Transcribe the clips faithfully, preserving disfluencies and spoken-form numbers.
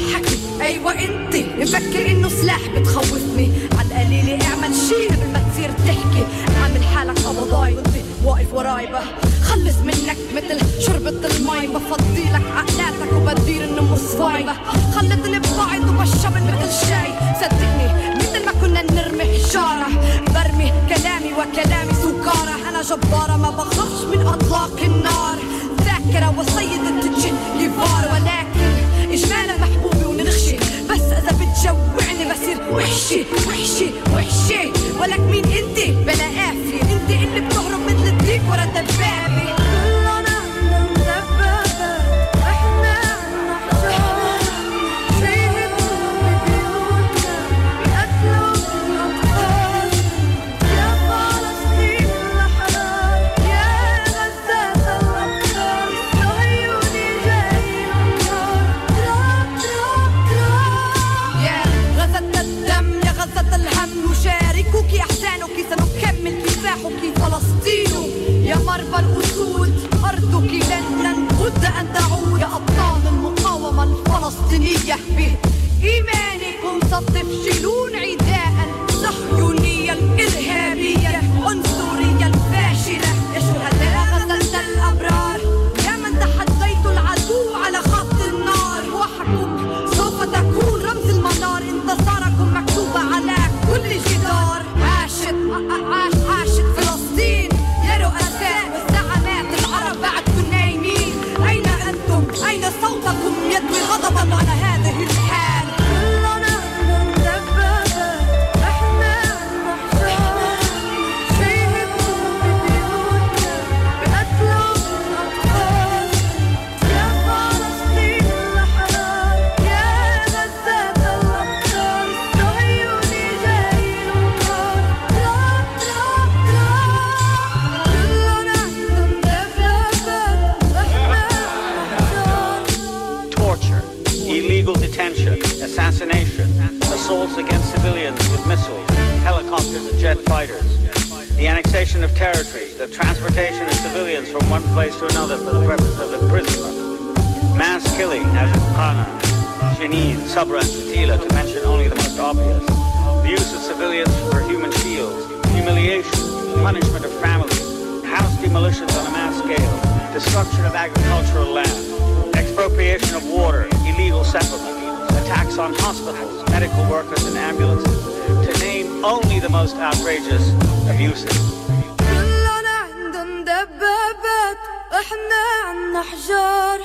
حكي ايوه انتي مفكر انه سلاح بتخوفني عالقليل اعمل شي قبل ما تصير تحكي عامل حالك قبضاي وانت واقف وراي بقى خلص منك مثل شربة الماي بفضيلك عقلاتك وبدير انه مصفاي خلتني ببعض وبشبن مثل شاي صدقني مثل ما كنا نرمي حجارة برمي كلامي وكلامي سكارة انا جبارة ما بخافش من اطلاق النار ذاكرة وسيدة الجيفار ولكن اجمالا محبوبي ونرخشي بس اذا بتجوعني بصير وحشي وحشي وحشي ولك مين انتي بلا قافية انتي اللي بتهرب مثل الديك ورا دبابي يا مربى الأسود أرضك لن بد أن تعود يا أبطال المقاومة الفلسطينية بإيمانكم ستفشلون عداء صهيونية الإرهابية العنصرية الفاشلة يا شهداء غزة الأبرار يا من تحديتوا العدو على خط النار وحكم سوف تكون رمز المنار انتصاركم مكتوبة على كل جدار عاشت عاش عاشت فلسطين يا رؤساء والزعمات العرب بعدكم نايمين أين أنتم أين صوتكم يدوي غضبا على هذه الحال كلنا ندبابات احنا نحشر شيهدوا ببيوتنا بقتلوا الأطفال يا فلسطين الحرار يا غزة الأبطال صهيوني جاي النار لا لا لا كلنا ندبابات احنا نحشر Torture, illegal detention, assassination, assaults against civilians with missiles, helicopters and jet fighters, the annexation of territory, the transportation of civilians from one place to another for the purpose of imprisonment, mass killing as in Qana, Jenin, Sabra and Shatila, to mention only the most obvious, the use of civilians for human shields, humiliation, punishment of families, house demolitions on a mass scale, destruction of agricultural land, expropriation of water, illegal settlement, attacks on hospitals, medical workers and ambulances, to name only the most outrageous abuses. كلنا عندنا دبابات احنا عنا حجار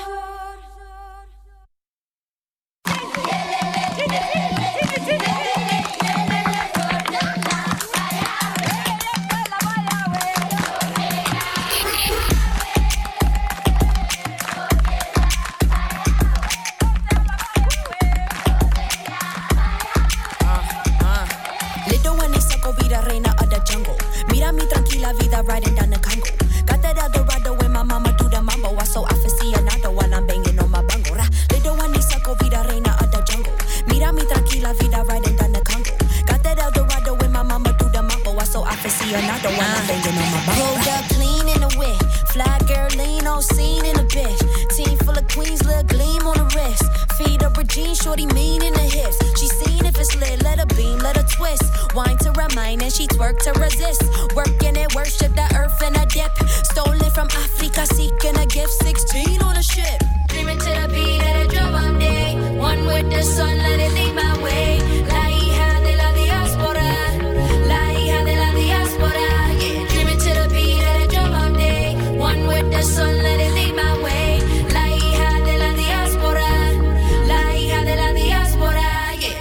riding down the Congo. Got that Eldorado when my mama do the mambo. I so aficionado while I'm banging on my bango. Little one is Saco Vida Reina of the jungle. Mira mi tranquila vida riding down the Congo. Got that Eldorado when my mama do the mambo. I so aficionado while I'm banging on my bango. Rolled up clean in the whip. Fly girl lean on scene in a bitch. Team full of queens, little gleam on the wrist. Feed up her jeans, shorty mean in the hips. She seen if it's lit, let her beam, let her twist. Wine to remind and she twerk to resist. Working it, worship the earth and a dip. Stolen from Africa, seeking a gift. Sixteen on a ship. Dreaming to the beat of the drum all day. One with the sun, let it lead my way. La hija de la diaspora. La hija de la diaspora. Yeah, dreaming to the beat of the drum all day. One with the sun, let it lead my way. La hija de la diaspora. La hija de la diaspora. Yeah.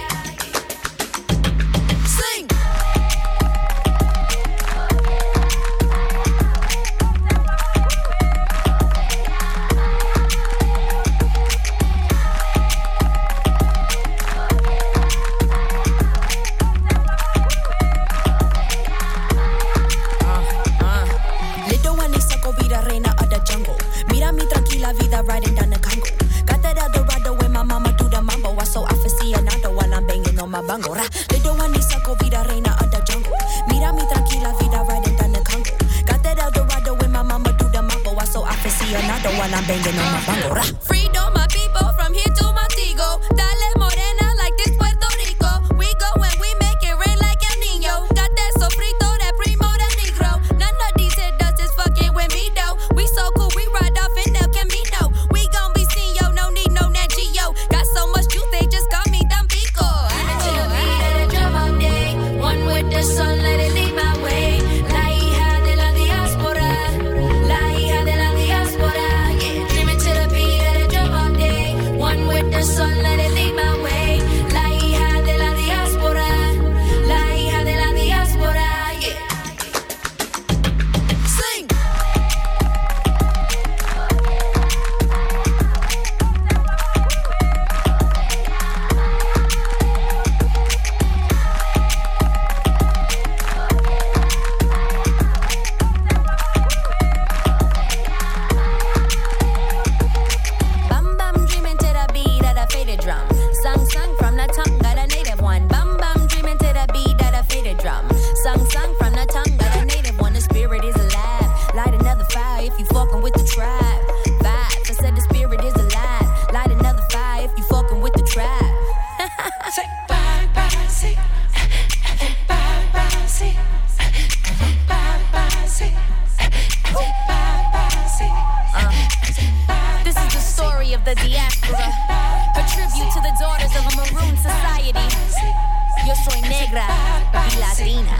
Sing. Riding down the Congo. Got that Eldorado when my mama do the mambo. I so aficionado while I'm banging on my bango. Little one is Saco Vida Reina of the jungle. Mira mi tranquila vida riding down the Congo. Got that Eldorado when my mama do the mambo. I so aficionado while I'm banging on my bango. Freedom my people from here to Montego. Dale drum. Sung, sung from the tongue, got a native one. Bum, bum, dreaming to the beat of the faded drum. Sung, sung from the tongue, got a native one. The spirit is alive. Light another fire if you fucking with the tribe. Vibes, I said the spirit is alive. Light another fire if you fucking with the tribe. Say bye, bye, say. Bye, bye, say. Bye, bye, say. Bye, bye, say. This is the story of the diaspora. A tribute to the daughters of a maroon society. Yo soy negra y latina.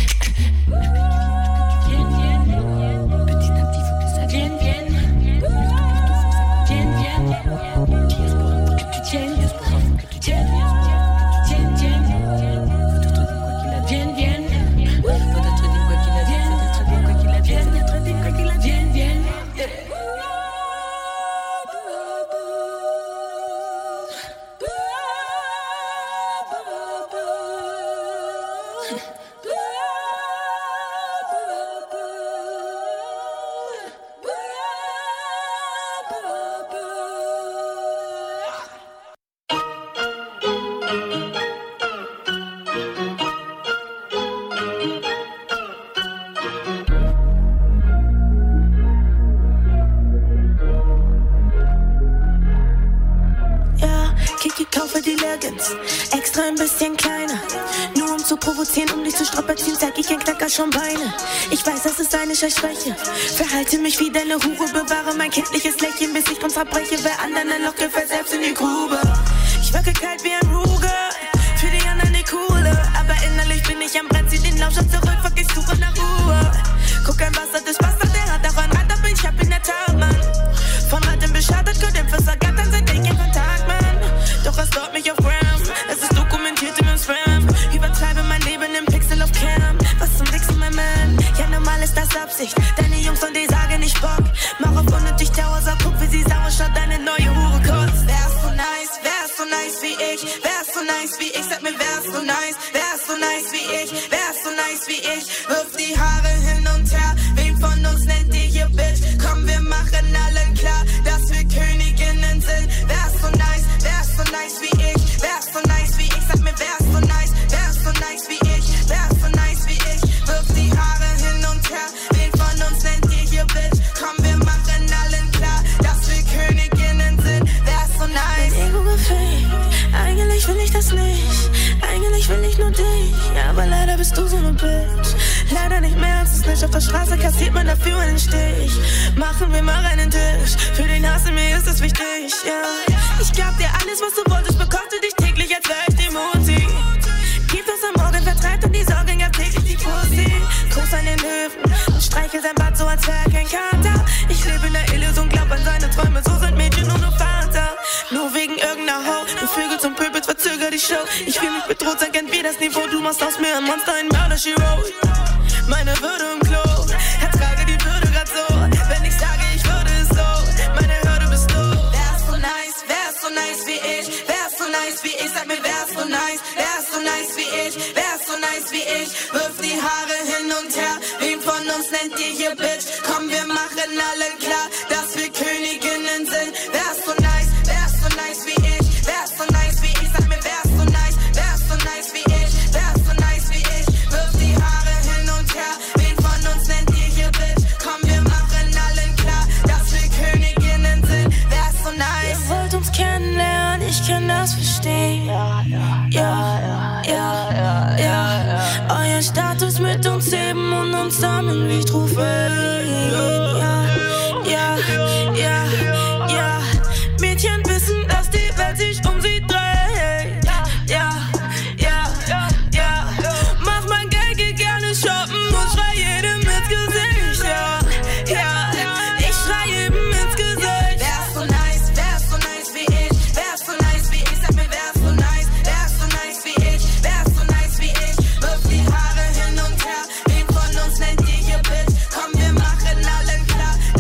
Extra ein bisschen kleiner, nur um zu provozieren, um dich zu strapazieren, zeig ich ein Knacker schon Beine. Ich weiß, das ist eine Scheißschwäche. Verhalte mich wie deine Hure, bewahre mein kindliches Lächeln, bis ich drum zerbreche. Wer anderen ein Loch gefällt, selbst in die Grube. Ich wirke kalt wie ein Ruger, für die anderen die Coole. Aber innerlich bin ich am Brennen, zieh den Lauscher zurück, fuck, ich suche nach Ruhe. Guck, ein Bastard ist Bastard, der hat auch ein Rad, aber ich hab in der Tat, Mann. Von Ratten beschadet, gut im Versagat, sind ich in Kontakt, Mann. Doch es dauert mich auf Gram, es ist dokumentiert in meinem Spam. Übertreibe mein Leben im Pixel auf Cam. Was zum Wichsen, mein Man? Ja, normal ist das Absicht. Deine Jungs und die sagen nicht Bock. Mach auf unnötig Dauersau, guck wie sie sauer schaut, deine neue Hure kotzt. Wärst du nice, wärst du nice wie ich. Wärst du nice wie ich, sag mir, wärst du nice. Wärst du nice wie ich, wärst du nice wie ich. Wirf die Haare hin und her, wen von uns nennt ihr hier Bitch? Komm, wir machen allen klar, dass wir Königinnen sind. Wärst du nice, wärst du nice wie ich. Wärst du nice wie ich, sag mir, wärst du nice. Wärst du nice wie ich, wärst du nice wie ich. Wirf die Haare hin und her, wen von uns nennt ihr hier Bitch? Komm, wir machen allen klar, dass wir Königinnen sind. Wärst du nice. Ego gefaked, eigentlich will ich das nicht. Eigentlich will ich nur dich, ja, aber leider bist du so eine Bitch. Leider nicht mehr als es nicht, auf der Straße kassiert man dafür einen Stich. Machen wir mal einen Tisch, für den Hass in mir ist es wichtig, ja. Yeah. Ich gab dir alles, was du wolltest, bekochte dich täglich, als wär ich die Mutti. Gibt es am Morgen Vertreib und die Sorgen, gab täglich die Pussy. Kuss an den Löwen und streichel sein Bart so, als wär kein Kater. Ich lebe in der Illusion, glaub an seine Träume, so sind Mädchen nur nur Vater. Nur wegen irgendeiner Ho, du Vögel zum Pöbels, verzöger die Show. Ich fühl mich bedroht, sag kennt wie das Niveau, du machst aus mir ein Monster, ein Mörder, she wrote. Meine Würde im Klo, ertrage die Würde grad so. Wenn ich sage, ich würde es so, meine Hürde bist du. Wärst du nice, wärst du nice wie ich. Wärst du nice wie ich, sag mir, wärst du nice. Wärst du nice wie ich, wärst du nice wie ich. Wirf die Haare hin und her, wen von uns nennt ihr hier Bitch? Komm, wir machen allen klar, dass wir Königinnen sind. Wärst du nice, wärst du nice wie ich. Wärst du nice wie ich, sag mir, wärst du nice. Wärst du nice wie ich, wärst du nice wie ich. Wirf die Haare hin und her, wen von uns nennt ihr hier Bitch? Komm, wir machen allen klar, dass wir Königinnen sind. Wärst du nice? Ihr wollt uns kennenlernen, ich kann das verstehen. Ja, ja, ja, ja, ja, ja, ja. Euer Status mit uns heben und uns sammeln wie Trophäen. Ja, ja, ja, ja. Mädchen wissen, dass die Welt sich um sie dreht. Ja, ja, ja, ja. Mach mein Geld, geh gerne shoppen und schrei jedem ins Gesicht. Ja, ja, ich schrei jedem ins Gesicht. Wärst du nice, wärst du nice wie ich. Wärst du nice wie ich, sag mir, wärst du nice. Wärst du nice wie ich, wärst du nice wie ich. Wirf die Haare hin und her, wen von uns nennt ihr hier Bitch? Komm, wir machen allen klar,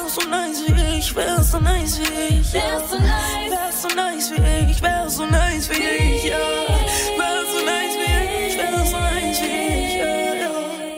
wärst so nice wie ich, wärst so nice wie ich, wärst so nice, wärst so nice wie ich, wärst so nice wie ich, ja. Wärst so nice wie ich, wärst so nice wie ich, ja, ja.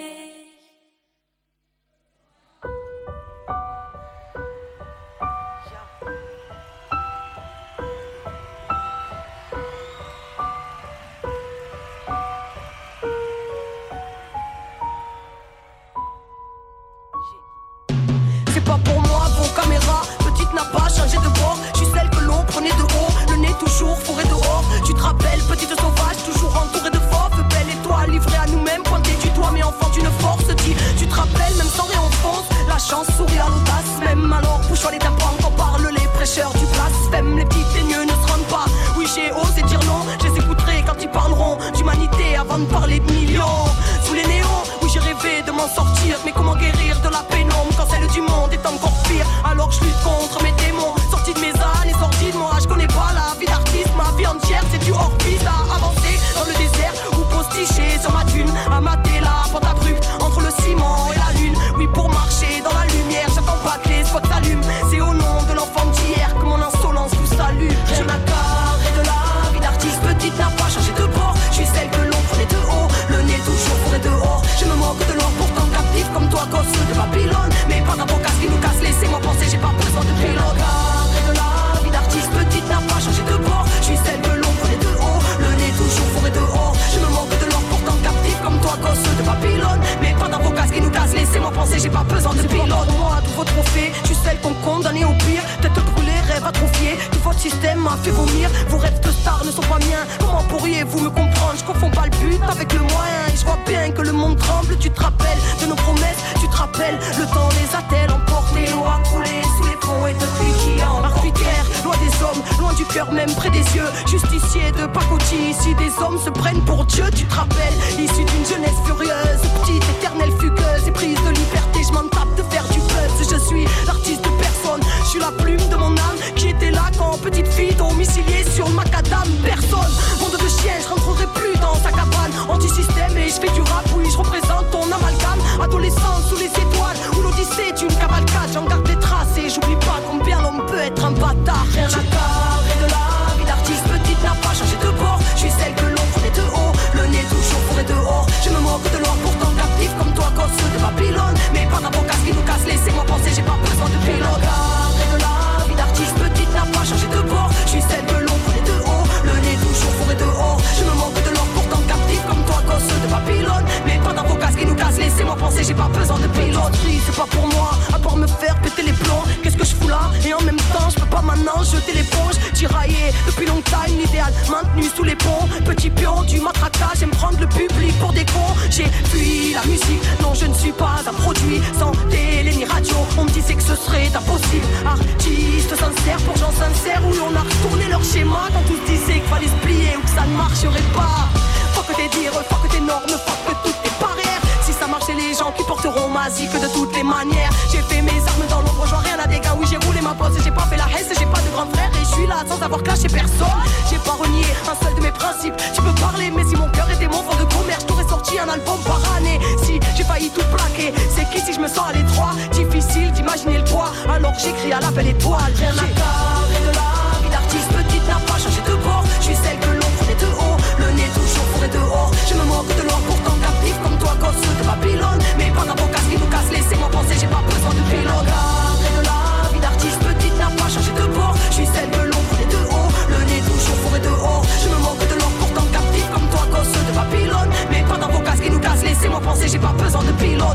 C'est pas pour moi, vos caméras, petite n'a pas changé de bord. Je suis celle que l'on prenait de haut, le nez toujours fourré dehors. Tu te rappelles, petite sauvage, toujours entourée de fauves. Belle étoile, livrée à nous-mêmes, pointée du doigt, mais enfant d'une force. Dis, tu te rappelles, même sans rien en France, la chance sourit à l'audace. Même alors, bouche-toi les tympans quand parlent les prêcheurs du blasphème. Les petits teigneux ne se rendent pas. Oui, j'ai osé dire non, je les écouterai quand ils parleront d'humanité avant de parler de millions. Sous les néons, oui, j'ai rêvé de m'en sortir, mais comment guérir de la pénombre quand celle du monde est encore pire? Alors je lutte contre mes démons, sortis de mes années, sortis de moi. Je connais pas la vie d'artiste, ma vie entière c'est du hors-piste. À avancer dans le désert ou posticher sur ma dune, à mater la pente abrupte entre le ciment et la lune. Oui, pour marcher dans la lumière, j'attends pas que les spots s'allument. C'est au nom de l'enfant d'hier que mon insolence vous salue. Je m'accarerai de la vie d'artiste, petite n'a pas changé de bord. Je suis celle que l'on prenait de haut, le nez toujours fourré dehors. Je me moque de l'or pourtant captif comme toi, gosse de Babylone. Mais pas d'avocat qui nous casse, laissez-moi penser, j'ai pas besoin de pilote. Carré de la vie d'artiste, petite n'a pas changé de bord. Je suis celle que l'on prenait de haut, le nez toujours fourré dehors. Je me moque de l'or pourtant captif comme toi, gosse de Babylone. Mais pas d'avocat qui nous casse, laissez-moi penser, j'ai pas besoin de pilote. Moi, tous vos trophées, je suis celle qu'on condamnait au pire. Tête brûlée, rêve atrophié, tout votre système m'a fait vomir. Vos rêves de stars ne sont pas miens, comment pourriez-vous me comprendre? Je confonds pas le but avec le moyen, et je vois bien que le monde tremble. Tu te rappelles de nos promesses, tu te rappelles, le temps les a-t-elle emportés? L'eau a coulé sous les ponts et depuis qui en arbitraire, loin des hommes, loin du cœur, même près des yeux. Justicier de pacotille, ici des hommes se prennent pour Dieu. Tu te rappelles, issu d'une jeunesse furieuse, petite, éternelle, fugueuse et prise de liberté, je m'en tape de faire du buzz. Je suis l'artiste de personne, je suis la plume de mon âme qui était là quand petite fille domiciliée sur le macadam. Personne, monde de chien, je rentrerai plus dans sa cabane. Anti-système et je fais du rap, oui je représente ton amalgame. Adolescence sous les étoiles, où l'odyssée d'une cavalcade. J'en garde des traces et j'oublie pas combien l'homme peut être un bâtard. Rien à carré de la vie d'artiste, petite n'a pas changé de bord. Je suis celle que l'on prenait de haut, le nez toujours fourré dehors. Je me moque de l'or pourtant captif comme toi, gosse de Babylone. Mais pas d'avocat qui nous casse, laissez-moi penser, j'ai pas besoin de pilote. Carré de la vie d'artiste, petite n'a pas changé de bord. Je suis celle que l'on prenait de haut, le nez toujours fourré dehors. Je me moque de l'or pourtant captif comme toi, gosse de Babylone. Mais pas d'avocat qui nous casse, laissez-moi penser, j'ai pas besoin de pilote. C'est pas pour moi, à part me faire péter les plombs. Qu'est-ce que je fous là? Et en même temps, je peux pas maintenant jeter l'éponge. Tiraillé depuis longtemps, l'idéal maintenu sous les ponts. Petit pion du matraquage, j'aime prendre le public pour des cons. J'ai fui la musique, non je ne suis pas un produit sans télé ni radio. On me disait que ce serait impossible. Artiste sincère pour gens sincères, où l'on a retourné leur schéma quand tous disaient qu'il fallait se plier ou que ça ne marcherait pas. Faut que tes dires, faut que tes normes, faut que toutes tes barrières. Si ça marchait, les gens qui porteront ma zik de toutes les manières. J'ai fait mes armes dans l'ombre, je vois rien à des gars. Oui, j'ai roulé ma pose et j'ai pas fait la haisse. J'ai pas de grand frère et je suis là sans avoir clashé personne. J'ai pas renié un seul de mes principes. Tu peux parler, mais si mon cœur était mon fond de commerce, j'aurais sorti un album par année. Si j'ai failli tout plaquer, c'est qu'ici je me sens à l'étroit. Difficile d'imaginer le poids, alors j'écris à la belle étoile. Rien à carré de la vie d'artiste, petite n'a pas changé de bord. Je suis celle que l'on prenait de haut, le nez toujours fourré dehors. Je me moque de l'or pourtant captif comme toi, gosse de Babylone. Mais pas d'avocat qui nous casse, laissez-moi penser, j'ai pas besoin de pilote. Carré de la vie d'artiste, petite n'a pas changé de bord. Je suis celle que l'on prenait de haut, le nez toujours fourré dehors. Je me moque de l'or pourtant captif comme toi, gosse de Babylone. Mais pas d'avocat qui nous casse, laissez-moi penser, j'ai pas besoin de pilote.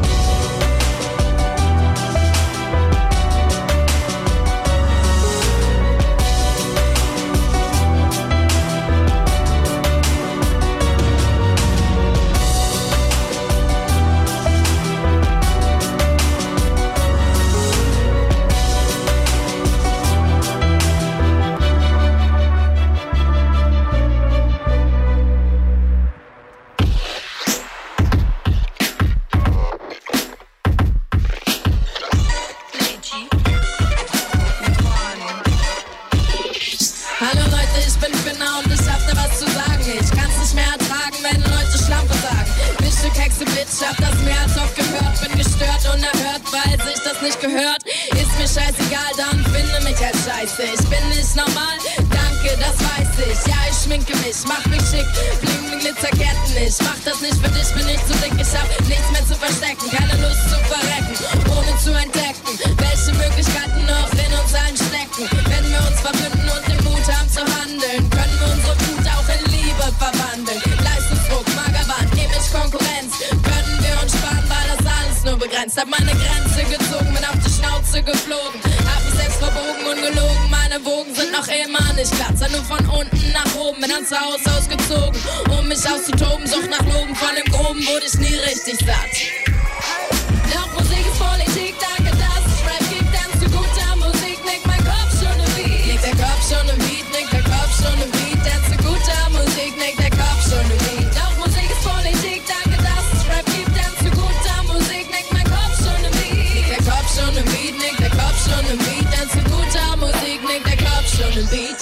Ich hab das mehr als oft gehört, bin gestört, unerhört, weil sich das nicht gehört. Ist mir scheißegal, dann finde mich halt scheiße. Ich bin nicht normal, danke, das weiß ich. Ja, ich schminke mich, mach mich schick, bling bling Glitzerketten. Ich mach das nicht für dich, bin ich zu dick. Ich hab nichts mehr zu verstecken, keine Lust zu verrecken, ohne zu entdecken, welche Möglichkeiten noch in uns allen stecken. Wenn wir uns verbünden und den Mut haben zu handeln, können wir unsere Wut auch in Liebe verwandeln. Leistungsdruck, Magerwand, nämlich Konkurrenz, können wir uns sparen, weil das alles nur begrenzt. Hab meine Grenze gezogen, bin auf die Schnauze geflogen, hab mich selbst verbogen und gelogen. Meine Wogen sind noch immer nicht glatt, nur von unten nach oben. Bin ans Haus ausgezogen, um mich auszutoben. Sucht nach Loben, von dem Groben wurde ich nie richtig satt. Doch Musik ist Politik, danke, dass es Rap gibt, denn zu guter Musik nickt mein Kopf schon im Beat. Nickt der Kopf schon im Beat, nickt der Kopf schon im Beat, denn zu guter Musik nickt der Kopf schon im Beat. Doch Musik ist Politik, danke, dass es Rap gibt, denn zu guter Musik nickt mein Kopf schon im Beat. Nickt der Kopf schon im Beat, nickt der Kopf schon im Beat, denn zu guter Musik nickt der Kopf schon im Beat.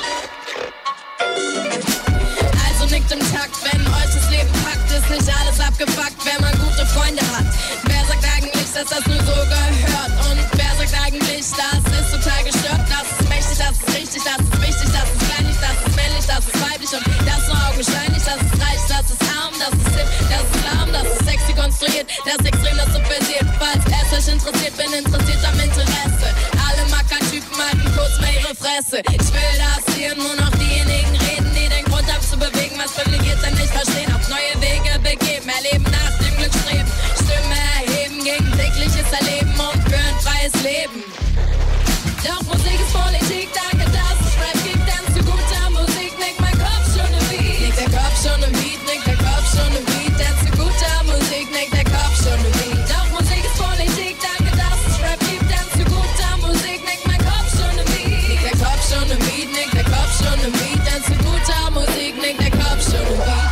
Also nickt im Takt, wenn euch das Leben packt, ist nicht alles abgefuckt, wenn man gute Freunde hat. Wer sagt eigentlich, dass das nur so gehört? Und wer sagt eigentlich, das ist total gestört? Das ist mächtig, das ist richtig, das ist wichtig, das ist kleinlich, das ist männlich, das ist weiblich und das nur augenscheinlich, das ist reich, das ist arm, das ist hip, das ist lahm, das ist sexy konstruiert, das ist extrem, das subversiert. Falls es euch interessiert, bin interessiert am Interesse. Alle Mackertypen halten kurz mal ihre Fresse. Ich will, dass hier nur noch diejenigen reden, die den Grund haben zu bewegen, was privilegiert sind, nicht verstehen, auf neue Wege begeben, erleben nach dem Glück streben, Stimme erheben gegen tägliches Erleben und für ein freies Leben. Doch Musik ist Politik, danke, dass es Rap gibt, denn zu guter Musik nickt mein Kopf schon im Beat. Nickt der Kopf schon im Beat, nickt der Kopf schon im Beat, denn zu guter Musik nickt der Kopf schon im Beat. Doch Musik ist Politik, danke, dass es Rap gibt, denn zu guter Musik nickt mein Kopf schon im Beat. Nickt der Kopf schon im Beat, nickt der Kopf schon im Beat, denn zu guter Musik nickt der Kopf schon im Beat.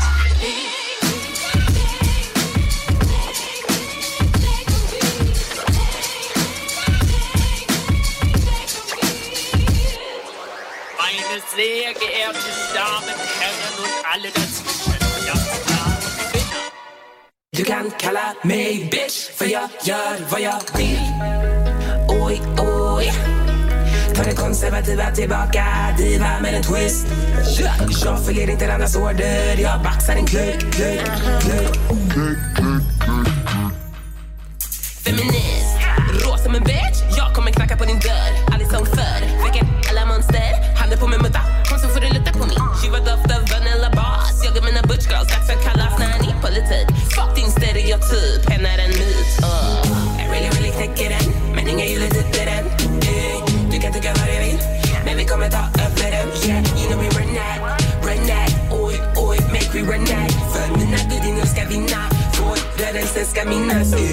Meine sehr geehrten Damen, Herren und alle dazwischen, das waren Winner. Du kan kalla mig bitch, för jag gör vad jag vill. Oj, oj. Ta det konservativa tillbaka, diva med en twist. Jag följer inte andras order, jag baxar en kluck, kluck, kluck. Feminist, rå som en bitch. Jag kommer knacka på din dörr, aldrig som förr. Väcker alla monster, handen på min mutta. Kom så får du lukta på mig. Tjuva doft av vanilla bas. Jag och mina butch girls, dags att kalla snarny politik. Fuck din stereotyp, henne är en myt. uh. Jag really, really täcker den, men inga gillar typer den. uh. Du kan tycka vad du vill, men vi kommer ta över den. Yeah, you know we run that, run that. Oj, oj, make we run that. För mina gudinnor ska vinna, vår rörelse ska minnas. uh.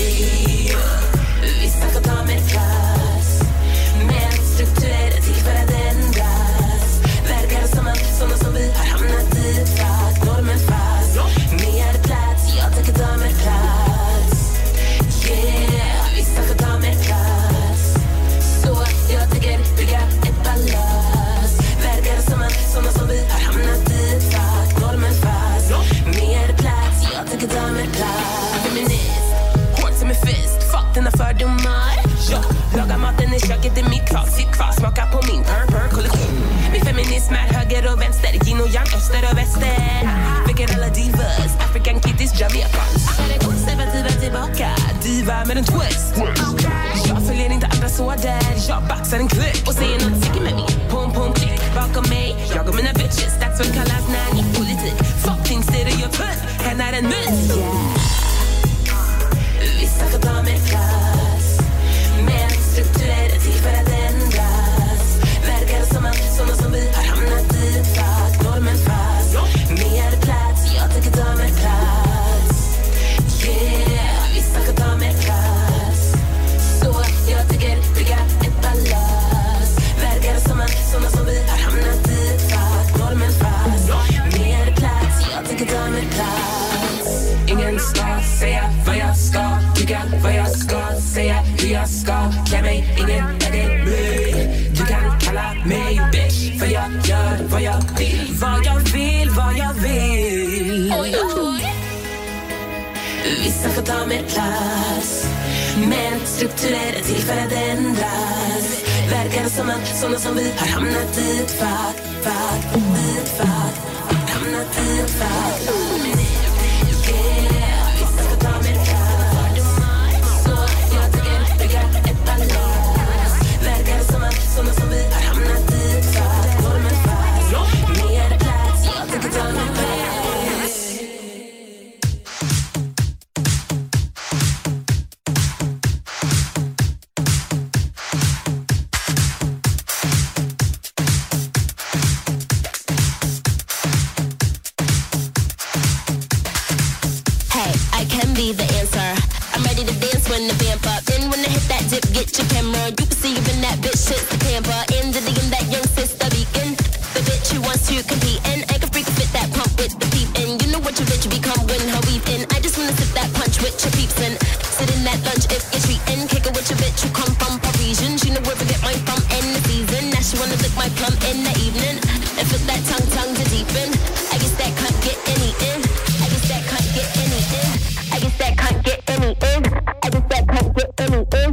Vissa får ta med plats, men strukturer är till för att ändras. Verkar som att såna som vi har hamnat i fast. Normen fast, mer plats, jag tänker ta med plats. Yeah, vissa får ta med plats, så jag tänker bygga ett balans. Verkar som att såna som vi har hamnat i fast. Normen fast, mer plats, jag tänker ta med plats. Feminist, hårt som en fist, fuck dina fördomar. Jag lagar maten i köket i mitt kvar, sitt kvar, smaka på min purr kollektion. Min feminism är höger och vänster, yin och yang, öster och väster. Väcker alla divas, African kitties, Jamaicans. Är det konservativa tillbaka, diva med en twist. Jag följer inte andras order, jag baxar en klick och säger något sick med mig. Pum pum klick bakom mig, jag och mina bitches, dags för kallas nanny politik. Fuck din stereotyp, henne är en myt. Vissa får ta med plats, men strukturer är till för att ändras. Verkar som att såna som vi har hamnat i fast. Normen fast, mer plats, jag tänker ta med plats. Yeah, vissa får ta med plats, så jag tänker bygga ett balans. Verkar som att såna som vi har hamnat i fast. Normen fast, mer plats, jag tänker ta med plats. Ingen ska säga vad jag ska tycka, vad jag ska säga, hur jag ska klä mig. Ingen äger mig. Du kan kalla mig bitch, för jag gör vad jag vill. Vad jag vill, vad jag vill. Oj, oj. Vissa får ta mer plats, men strukturer är till för att som en, såna som vi har hamnat i ett fack, fack, i ett fack, hamnat i ett fack. Yeah, vissa ska ta mer plats. Så jag tycker bygga ett palass. Verkar som en, såna som vi har hamnat i ett fack, formen fast. Mer plats, jag tycker ta mer plats. When the vamp up, then when I hit that dip, get your camera. You can see you in that bitch, shit's the pamper. In the digging that young sister beacon. The bitch who wants to compete and I can freak fit that pump with the peep in. You know what your bitch become when her weave in. I just wanna sip that punch with your peeps in. Sit in that lunch if you're treating. Kick it with your bitch who come from Parisian. She know where to get mine from in the season. Now she wanna lick my plum in the evening. And fit that tongue tongue to deepen. I guess that can't get any in. I guess that can't get any in. I guess that can't get any in. I just that can't get any in.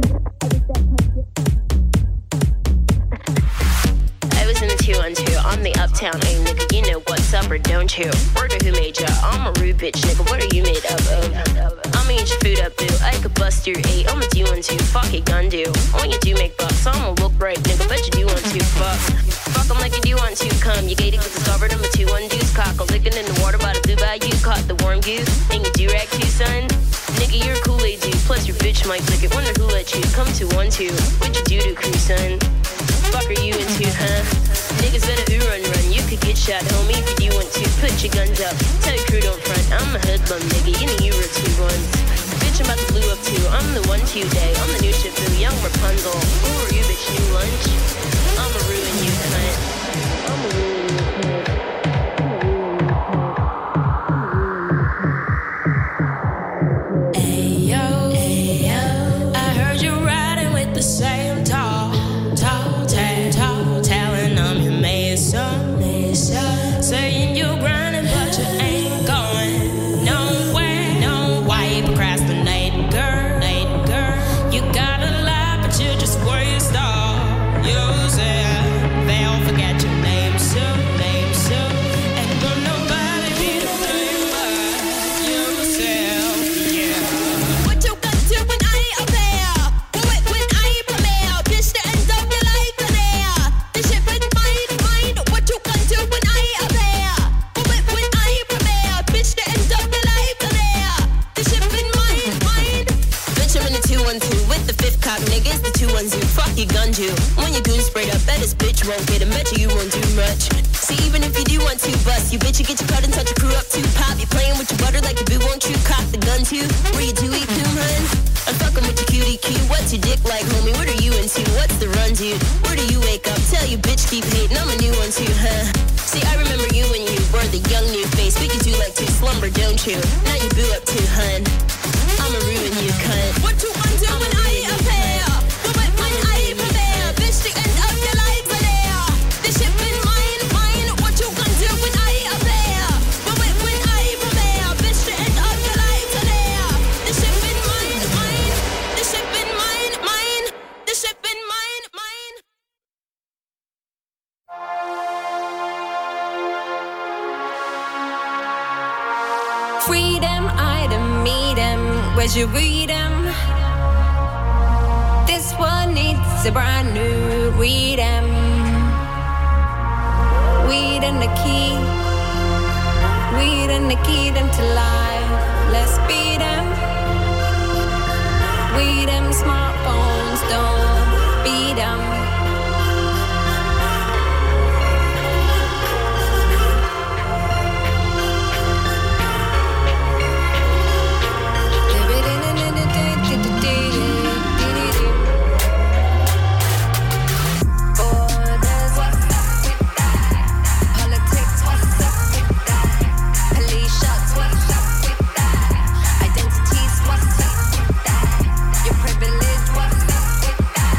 I was in the two on two. I'm the uptown A nigga. You know what's up or don't you? Word of who made ya? I'm a rude bitch nigga. What are you made up of? I'ma eat your food up, boo. I could bust your eight. I'm a do one two. Fuck it, gun do. When you do make bucks, I'ma look right, nigga. Bet you do want to. Fuck. Fuck 'em like you do want to. Come, you gated 'cause discovered I'm a two one deuce. Cock a licking in the water by the blue bayou. Caught the warm goose. And you do rag too, son. Nigga, you're a Kool-Aid dude. Plus your bitch might lick it. Wonder who let you come to one two. What you do to crew, son? Fuck are you into, huh? Niggas better ooh run run. You could get shot, homie, if you do want to. Put your guns up. Tell your crew don't front. I'm a hoodlum, nigga. You know you were two ones. Bitch, I'm about to blue up too. I'm the one two day. I'm the new ship boo. Young Rapunzel. Who are you, bitch? New lunch? I'ma ruin you, cunt. I'ma ruin you, cunt. Same tall, tall, tall, tall, telling I'm your mason, mason. Saying you're grinding, but you ain't going nowhere. No, why you procrastinating, girl, girl? You got a lot, but you just waste all yourself. They'll forget your name soon, name soon. Ain't got nobody be the same but yourself, yeah. What you gonna do when I ain't up there? Niggas, the two ones you fuck you gun you. When you goon sprayed up, bet this bitch won't get him. Bet you, you won't do much. See, even if you do want to bust, you bitch, you get your cut and touch your crew up too. Pop, you playing with your butter like a boo, won't you cock the gun too? Where you do eat coon, hun? I'm fucking with your cutie cue. What's your dick like, homie? What are you into? What's the run, dude? Where do you wake up? Tell your bitch keep hating. I'm a new one too, huh? See, I remember you when you were the young new face. But you do like to slumber, don't you? Now you boo up too, hun. I'ma ruin you, cunt. What you gonna do when I ain't up here? Freedom, I done meet him. Where'd you read him? This one needs a brand new read him. Weed and the key. Weed and the key them to life. Let's beat him. Weed them smartphones, don't beat them. Identities, what's up with that? Your privilege, what's up with that?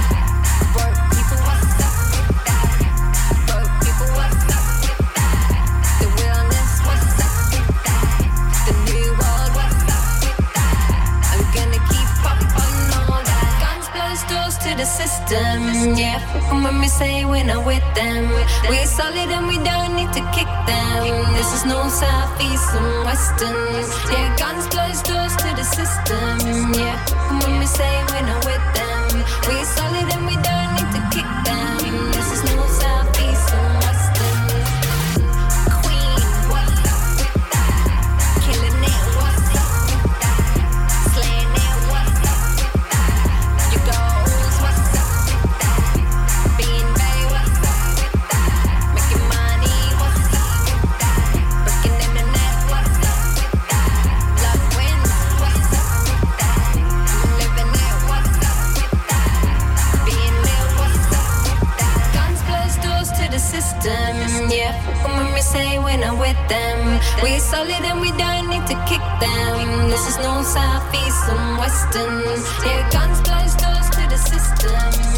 system. Yeah, fucking when we say we're not with them. We solid and we don't need to kick them. This is no south, east and western. Yeah, guns close doors to the system. Yeah, fucking when we say we're not with them. We solid and we don't need to kick them. This is no south, east and western. Queen, what's up with that? Killing it, what's up with that? Slaying it, what's up with that? You goals, what's up with that? Being Bay, what's up with that? Making money, what's up with that? Breaking internet, what's up with that? Love wins, what's up with that? Living it, what's up with that? Being real, what's up with that? Guns close doors to the system. Yeah, fucking when we say we're not with them. We solid and we don't need to kick them. This is no south, east and western. Yeah, guns close doors to the system.